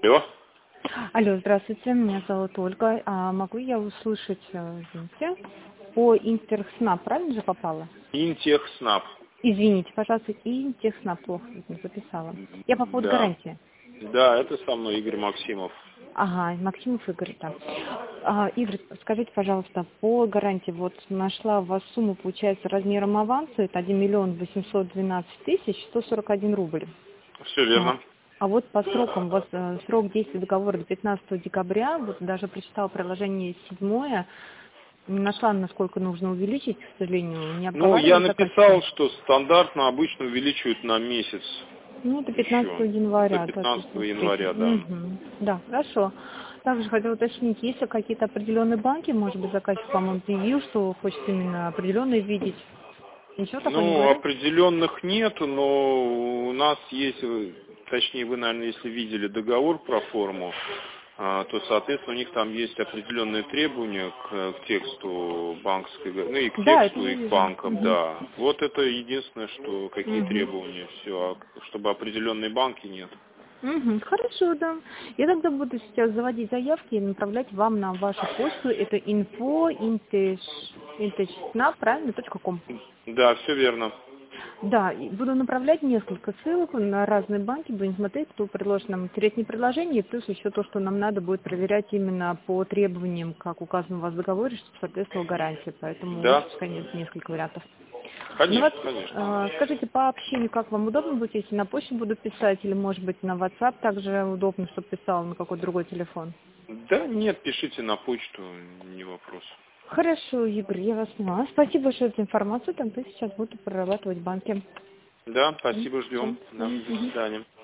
Алло. Алло, здравствуйте, меня зовут Ольга. Могу я услышать, извините, по Интерснаб, правильно же попала? Интехснаб. Извините, пожалуйста, Интерснаб, плохо не записала. Я по поводу Да. гарантии. Да, это со мной Игорь Максимов. Ага, Максимов Игорь, да. Игорь, скажите, пожалуйста, по гарантии, вот нашла у вас сумму, получается, размером аванса, это 1 миллион 812 тысяч 141 рубль. Все верно. А вот по срокам, у вас срок действия договора до 15 декабря, вот даже прочитала приложение 7, не нашла, насколько нужно увеличить, к сожалению, не Ну, я обговаривали написал, заказчиком. что стандартно обычно увеличивают на месяц Ну, это 15 еще. До января, то есть 15 смотрите. января, да. Да, хорошо. Также хотела уточнить, есть ли какие-то определенные банки, может быть, заказчик вам объявил, что хочет именно определенные видеть? Ничего такого не Ну, говорил? определенных нету, но у нас есть, точнее, вы, наверное, если видели договор про форму, то, соответственно, у них там есть определенные требования к тексту банковской, ну и к Да, это тексту, я и к вижу. банкам, да. Вот это единственное, что какие требования, все, чтобы определенные банки нет. Хорошо, да. Я тогда буду сейчас заводить заявки и направлять вам на вашу почту. Это info@intechsnap, правильно, .com. Да, все верно. Да, и буду направлять несколько ссылок на разные банки, будем смотреть, кто предложит нам интереснее предложения, и плюс еще то, что нам надо будет проверять именно по требованиям, как указано у вас в договоре, чтобы соответствовала гарантия. Поэтому лучше, Да, конечно, несколько вариантов. Ну вот, конечно, конечно. скажите, по общению, как вам удобно будет, если на почту буду писать, или, может быть, на WhatsApp также удобно, чтобы писал на какой-то другой телефон? Да нет, пишите на почту, не вопрос. Хорошо, Игорь, я вас поняла. Спасибо большое за информацию, тогда сейчас буду прорабатывать в банке. Да, спасибо, Всё. ждем. Да, до свидания.